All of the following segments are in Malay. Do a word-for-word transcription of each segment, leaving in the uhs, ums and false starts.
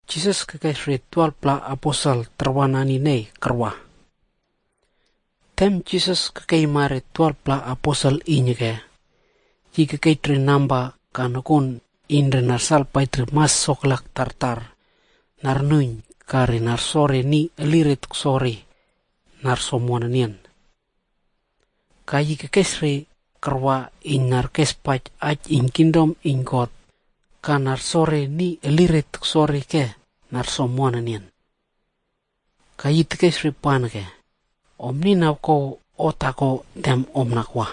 Jesus kakasri twelve pla apostle terwanani nei kerwa. Tem Jesus kakai mare twelve pla apostle inyake. Ji kakai tri namba kanakun indre narsal paitri mas soklak tartar. Narnuin kari narsore ni elirit sore narsomuananian. Kayi kakasri kerwa in narkes pach aj in kingdom in God. Kanar sore ni elirit sore ke narsomuananian. Kayi tikesri panake. Omni ko otako tem omnakwa.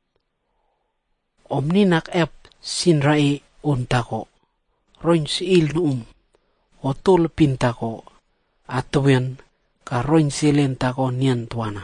Omni nak ep sinrai untako. Roin siil nuum. Otul pintako. Atuyan ka roin silen tako nian tuana.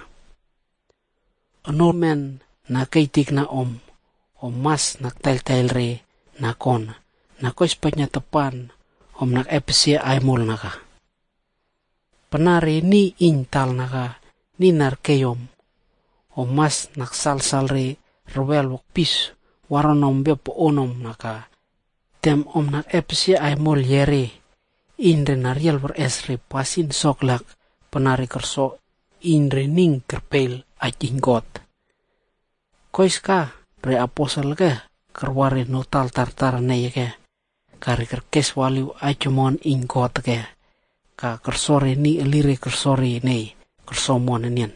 Onomen na kaitik na om. Om mas nak tel-tel re na kon. Na kois panya tepan. Om nak ep siya ay mol naka. Penare ni intal naka. Ni narkeyom. Om mas nak sal-sal re. Rewel wak pis. Waronom bepo onom naka. Tem om nak ep siya ay mol yere. Indre nariel beresre pasin soklak. Penare kerso. Indre ning kerpel ajinggot. Kois ka. Re apostle ke. Kerware notal tartar neye ke. Kari kerkes waliu ajumon ingot ke. Ka kersore ni elire kersore nei. Kersomon nian.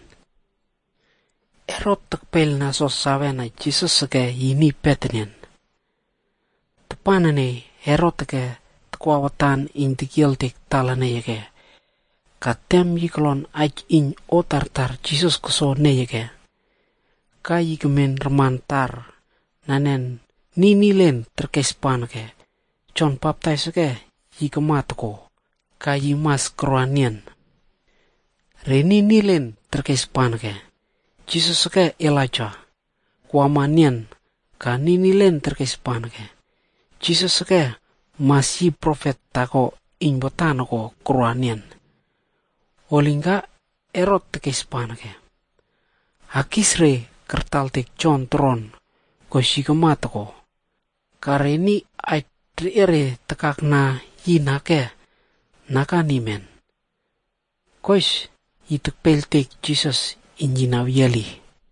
Erot tekpel na sos sawe na Jesus ke ini petenian. Tepanane erot ke tekwawatan intikil tik talane ke. Katem yiklon aj in otartar Jesus keso ne ke. Kayi kemen remantar nanen ninilen terkespan ke. John baptize ke yikematko. Kayi mas kroanian. Reni nilen terkespan ke. Jesus ke Elijah. Kuamanian ka ninilen terkespan ke. Jesus ke masih profet tako inbotan ko kroanian. Olingga erot terkespan ke. Hakisre kertaltik John tron ko shikematko. Kareni ay triere tekakna yinake nakanimen. Kois ituk peltik Jesus injinawiali.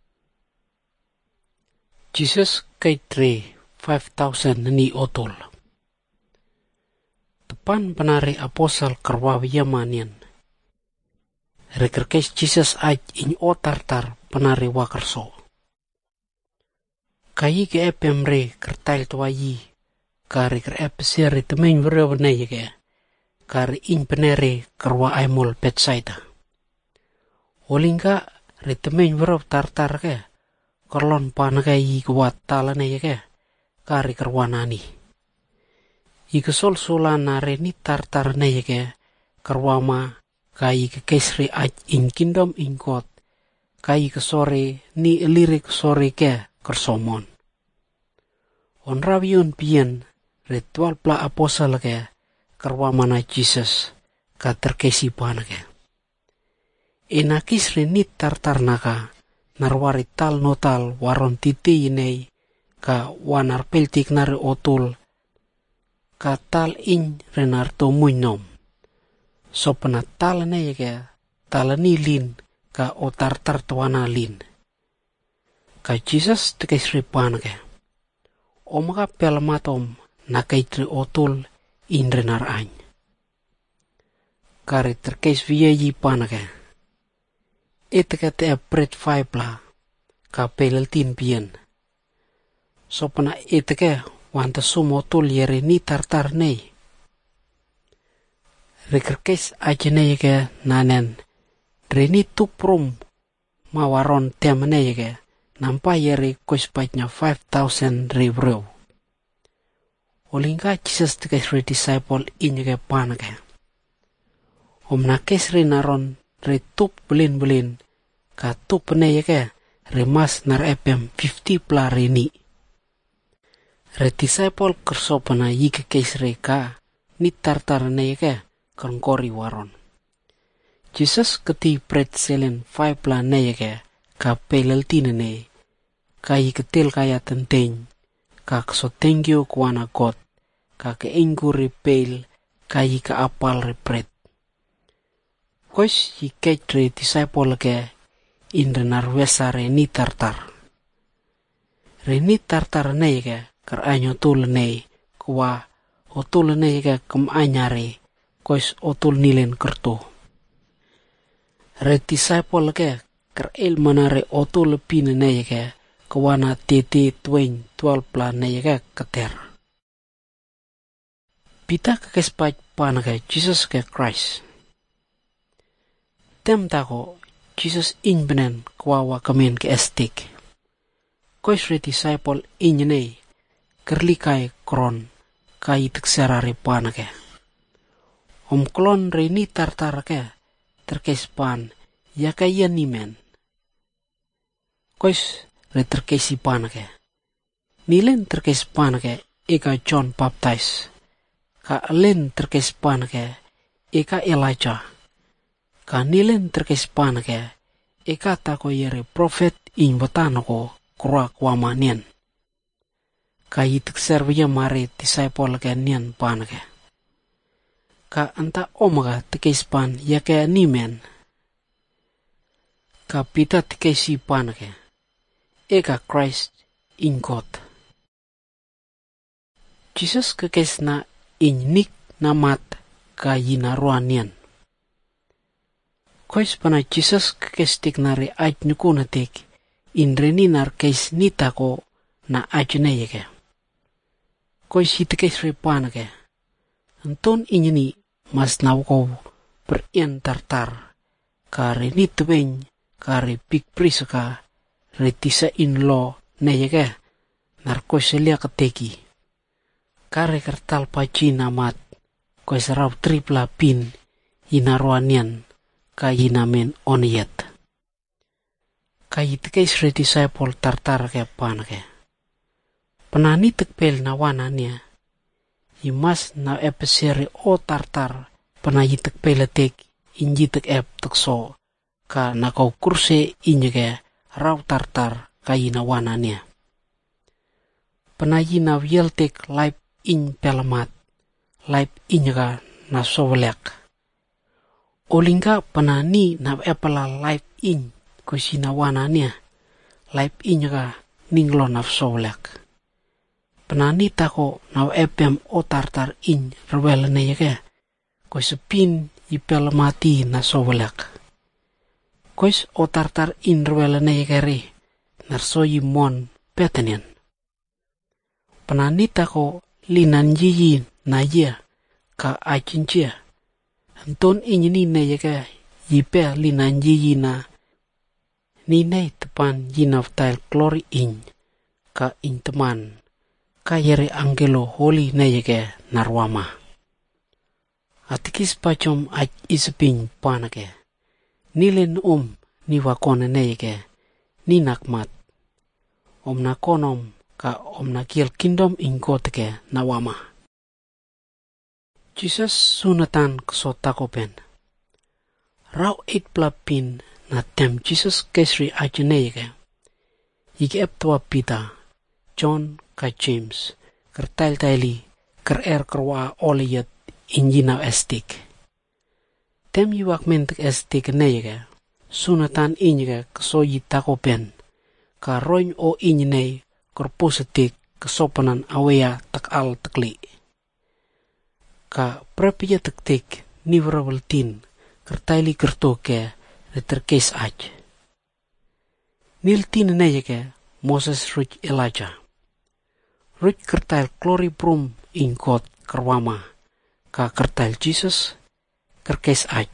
Jesus kaitre five thousand ni otol. Tepan penari apostle kerwawi yamanian. Rekerkes Jesus aj in otartar penari wakerso. Kayi ke epemre kertail tuayi. Kari ker epesiri temen bereweneye ke. Kari in penere kerwa aimol petsaita. Olingga ritemen berap tartar ke. Kerlon panakai kuat talane ke. Kari kerwanani. Ika sol solan nare ni tartar ne ke. Kerwama kai ke kesri aj in kingdom in God. Kai ke sore ni lirik sore ke kersomon. On ravion pien ritual pla apostle ke. Kerwama na Jesus. Ka terkesi panake. Enakis renit tartar naka, narwari tal notal waron titi inay, ka wanar peltik nari otul, ka tal in renar tomuinom. So penatal na yake, talani lin, ka o tartar tuwana lin. Ka Jesus tekes ripan ke. O maka pelmatom nakaitri otul in renar any. Kari terkes viyayi panake. Ita te apret five la ka pelel tin pien. So pana ita ke wanta sumo tul yere ni tartar nei. Rekerkes aja nei ke nanen. Reni tuprum mawaron tem nei ke. Nampa yere kospatnya five thousand ribu. Olingga Jesus tekes re disciple inye ke panake. Om nakes re naron re tup belin-belin ka tup ne ke remas nar epem fifty pla reni. Re disciple kersopana yike kesre ka ni tartar ne ke kongkori waron. Jesus keti pret selen five pla ne ke ka pelel tinene ka yike tel kaya tenteng ka so thank you kuana God ka ke inguri pel kayi ka apal repret. Kois yi keitre disciple ke indre narwesa re ni tartar. Re ni tartar nei ke kar anyo tul nei kwa otul nei ke kem anyare kois otul nilen kerto. Re disciple ke kar el manare otul pin nei ke kawana tete twain twelve plan nei ke kater. Pita ke kespat pan ke Jesus ke Christ. Tem tako Jesus in benen kawawa kamen ke estik. Kois re disciple in nei kerlikai kron kai tikserare pan ke. Om klon re ni tartar ke terkes pan ya kaya ni men. Kois re terkesi pan ke. Nilen terkes pan ke eka John Baptist. Ka len terkes pan ke eka Elijah. Ka nilen terkes pan ke eka tako yere prophet in batano ko kura kwama nien. Ka yitik servya mare disciple ke nien pan ke. Ka anta omaga terkes pan ya ke ni men. Ka pita terkesi pan ke eka Christ in God. Jesus kekes na innik namat ka yinaruanian. Kois pana Jesus kekestik nare aj nukunatik inreni nar kes nitako na ajneyeke. Kois hitekes repanake. Anton inyini mas nawko perien tartar ka reni tebeng ka re big prisaka retisa in law neyeke nar kois elia keteki. Kare kertal paci namat kois rau tripla pin inaruanian ka inamen oniet. Ka itekes re disciple tartar ke panake. Penani tekpel nawana nia. Imas na epesere o tartar penayi tekpeletek injitek ep tekso ka nakau kurse inyeke rau tartar ka inawana nia. Penayi na vieltek laip in pelamat, laip inyeka na sovelek. Olingka penani na epela laip in kusina wana nia, laip inyeka ninglo na sovelek. Penani tako na epem o tartar in rewele neyeke, kusepin i pelamati na sovelek. Kois o tartar in rewele neyeke re, narsoyi mon petenian. Penani tako linan yiyi na ye ka achinchia. Anton inyini neyeke yipe linan yiyi na ninei tepan yinaftail glory in ka in teman ka yere angelo holy neyeke narwama. Atikis pachom aj isipin panake. Nilen om ni wakone neyeke ni nakmat. Om nakonom ka om nakiel kingdom in koteke nawama. Jesus sunatan ksotako pen. Rau eight plapin na tem Jesus kesri ajeneyeke. Ike eptua Peter, John ka James, kertail taili ker er kerwa oliyet injina estik. Tem yuak mentek estik neyeke, sunatan inyeke ksoyi tako pen, ka roin o inyinei korposetik kesopanan awea tak al tekli. Ka prepia tektik nivrabeltin kertaili kertoke reterkes aj. Niltin neyeke Moses ruj Elijah. Ruj kertail glory prum in God kerwama ka kertail Jesus kerkes aj.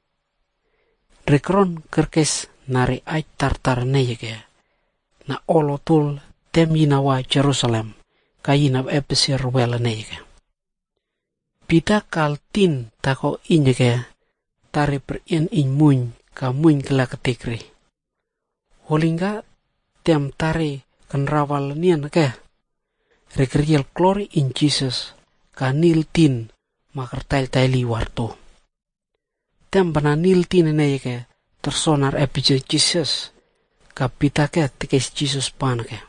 Rekron kerkes nare aj tartar neyeke na olotul tem yinawa Jerusalem ka yinab epesir wela neyeke. Pita kaltin tako inyeke tare perien in muny ka muny kela ketikri. Holingga tem tare kan rawal nian ke rekriel glory in Jesus ka nil tin makertail taili warto. Tem bana nil tin neyeke tersonar epije Jesus ka pita ke tekes Jesus panake.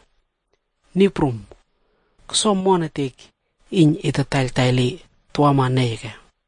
Niprum kesomonetik in ita tail taili tuama neyeke.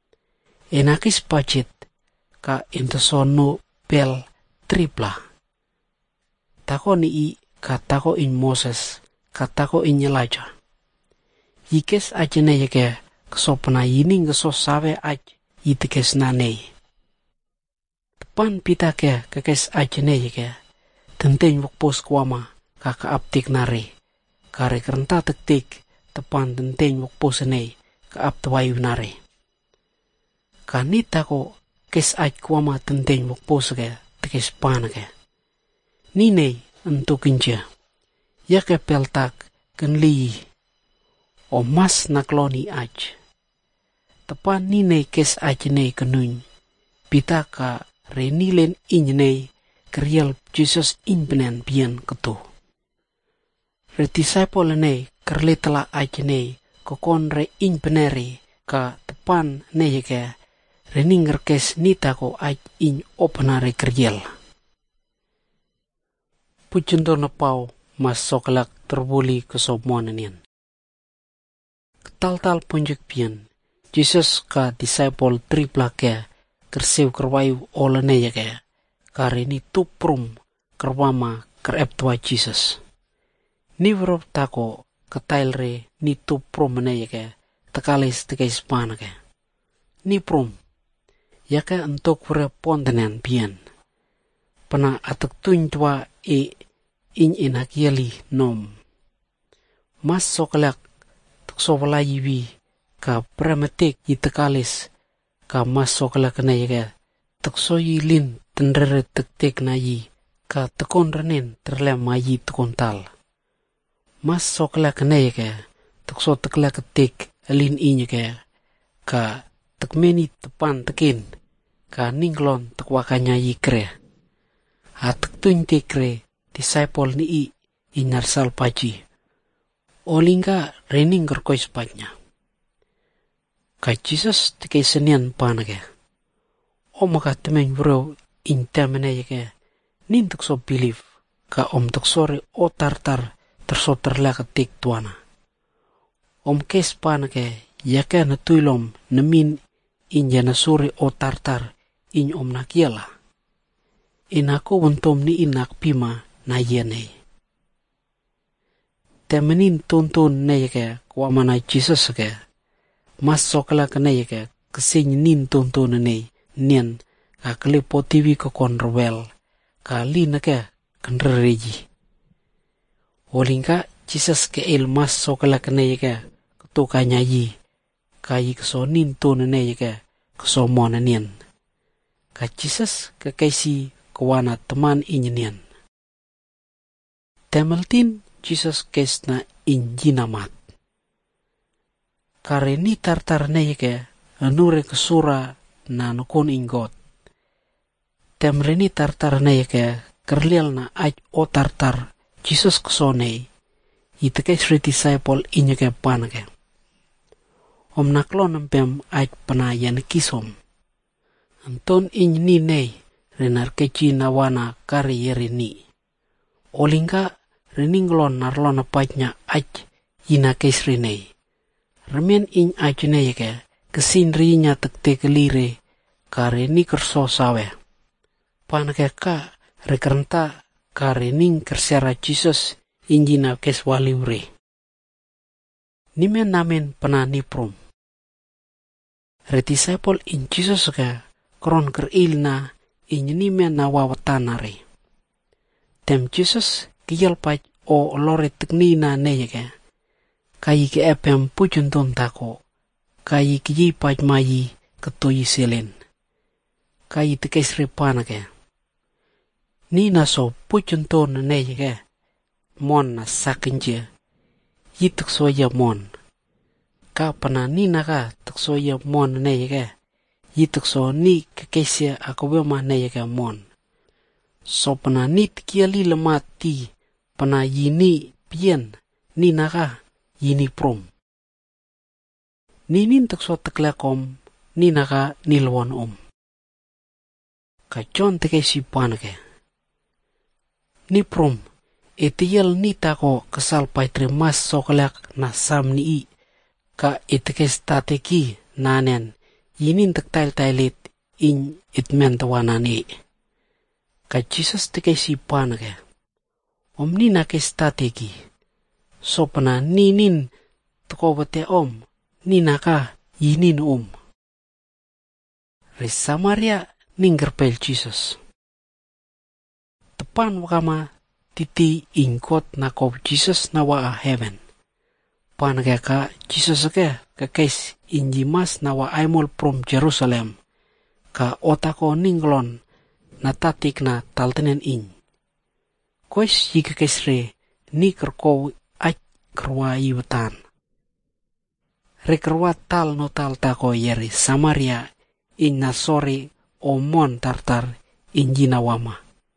enakis pacit ka intosono bel tripla. Tako ni i ka tako in Moses ka tako in Elijah. Yikes ajene yake kesopna yini ngeso sawe aj yitikes nanei. Tepan pita ke kekes ajene yake tenteng wakpos kwama kaka aptik nare. Kare kerenta tektik tepan tenteng wakpos nei ka ap tawayu nare. Kanita ko kes aj kwama tenteng wakpos ke tekes panake. Ninei untuk kinja. Yake peltak kenli o mas nakloni aj. Tepan ninei kes ajene kenun. Pita ka renilen injnei kriel Jesus inbenen pian ketu. Re disciple nei kerletela ajene kokon re inbeneri ka tepan nei ke reninger kes nita ko aj in openare kriel. Pujundo na pau mas sokalak terbuli kesomoananian. Ketal-tal punjuk pian, Jesus ka disciple tripla ke kersew kerwayu olene ya ke, kare ni tuprum kerwama kerep tua Jesus. Ni verop tako ketailre ni tuprum ne ya ke, tekalis tekais pana ke. Ni prum, ya ke untuk vre pontenan pian. Pana atak tuin tua e in inakiali nom. Mas sokalak tuksovala yiwi ka prematik yitekalis ka mas sokalak na yaga tukso yilin tendere tektek na yi ka tekon renin terlem mayi tekon tal. Mas sokalak na yaga tukso teklak tek alin inya ka ka tekmeni tepan tekin ka ninglon tekwakanya yi kre. Atak tuin tekre disciple ni i inarsal paji. Olingga rening gerkoi sepatnya. Ka Jesus teke senian panake. O maka temeng bro intemene yake. Nin tukso believe ka om tuksore o tartar terso terlaka tik tuana. Om kes panake yake na tuilom namin inja na suri o tartar in om nakiala. Inako untom ni inak pima na yenei. Temenin tuntun ne yake kwa mana Jesus ke. Mas sokala ke ne yake kesing nin tuntun ne nien ka kelipo T V ko konrwel ka lina ke kenrereji. Olingka Jesus ke il mas sokala ke ne yake ketukanya yi ka yi keso nin tun ne yake keso mona nien. Ka Jesus ke kaisi kawana teman inyenien. Temeltin Jesus kesna injinamat. Kare ni tartar ne yake anure kesura na nukun ingot. Temre ni tartar ne yake kerlial na aj o tartar Jesus kesone yiteke sri disciple inyake panake. Om naklon empem aj penayan kisom. Anton injni nei renar keci nawana kari yerini. Olingka reninglon narlon apatnya aj yina kesrinei. Remen in ajne yake kesinrinya tekte kelire kare ni kerso sawe. Panake ka rekerenta kare ning kersera Jesus injina keswaliure. Nimen namen penani prom. Re disciple in Jesus ka kron kerilna injinimen nawawatanare. Tem Jesus kiyal paj o lore teknina neyake. Kayi ke epem pujunton tako. Kayi kiyi paj mayi ketoyi selen. Kayi tekes repanake. Nina so pujunton neyake. Mon na sakinje. Yituk soya mon. Ka pana nina ka tuk soya mon neyake. Yituk so ni kekesia akobema neyake mon. So pena nit kiali lemat ti pena yini pian ni naka yini prom. Ninin tekso teklekom ni naka nilwan om. Ka John teke si panake. Ni prom etiyel ni tako kesal paitre mas sokelak na sam ni i ka etekes tateki nanen yinin taktail tailit in itmen tawanani. Ka Jesus teke si panake. Om nina ke stategi. Sopana ninin takobate om. Nina ka yinin om. Re Samaria ninggerpel Jesus. Tepan wakama titi ingkot na kob Jesus na wa heaven. Panake ka Jesus ke kakes injimas na wa aimol from Jerusalem. Ka otako ninglon na tatik na taltenen in. Kois yika kesre ni kerkow aj kerwa iwatan. Re kerwa tal no tal tako yeri Samaria in nasori omon tartar in jinawama.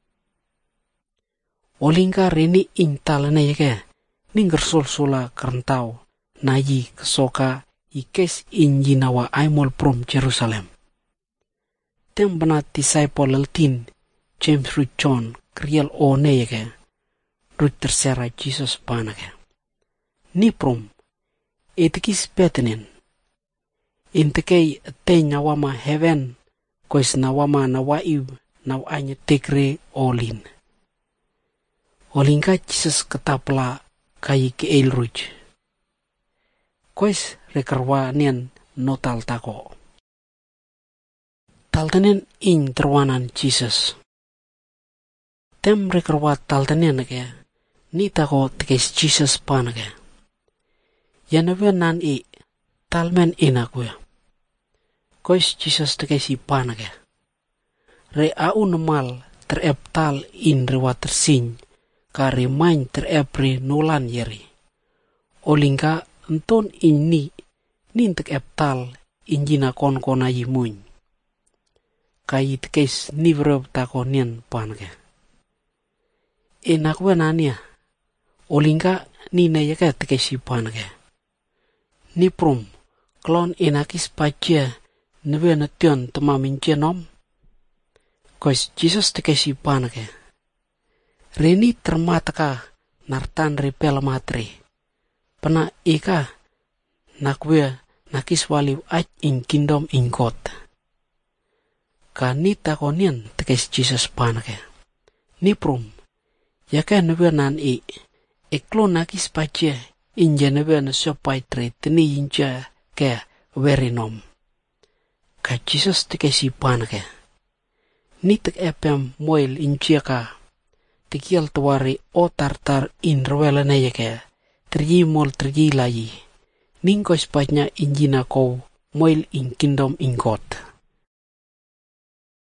Olingka reni in talane yeke ninger sol-sola kerentau na yi kesoka ikes in jinawa aimol from Jerusalem. Tem bana disciple leltin James Ruth John kriel o neyeke Ruth tersera Jesus panake. Ni prom etikis petenen intekei te nyawama heaven kois nawama nawaiw naw anya tekre olin. Olingka Jesus ketapla kai ke elruj. Kois rekerwa nian notal tako. Taltanen in terwanan Jesus. Tem rekerwa taltanen ke ni tako tekes Jesus panake. Yanawe nan i talmen inakwe. Kois Jesus tekesi panake. Re au nemal terep tal in rewa tersin kare main terepre nolan yeri. Olingka enton ini nintek eptal injina kon kona yimuny. Kai tekes nivreb takonian panke. Enak wenania. Olingka nina yaka tekesi panke. Ni prom klon enakis pacia newe nation temamin jenom. Kois Jesus tekesi panke. Reni termataka nartan repel matre. Pena eka nakwe nakis waliw aj in kingdom in God. Ka ni takonian tekes Jesus panake. Ni prom. Yaka newe nan i. Eklo nakis pace inja newe na sopai tre teni inja ke verinom. Ka Jesus tekesi panake. Ni tek epem moil inja ka. Tekial tuwari o tartar in rwela na yake. Terji mol terji layi. Ningko spatnya injina kau moil in kingdom in God.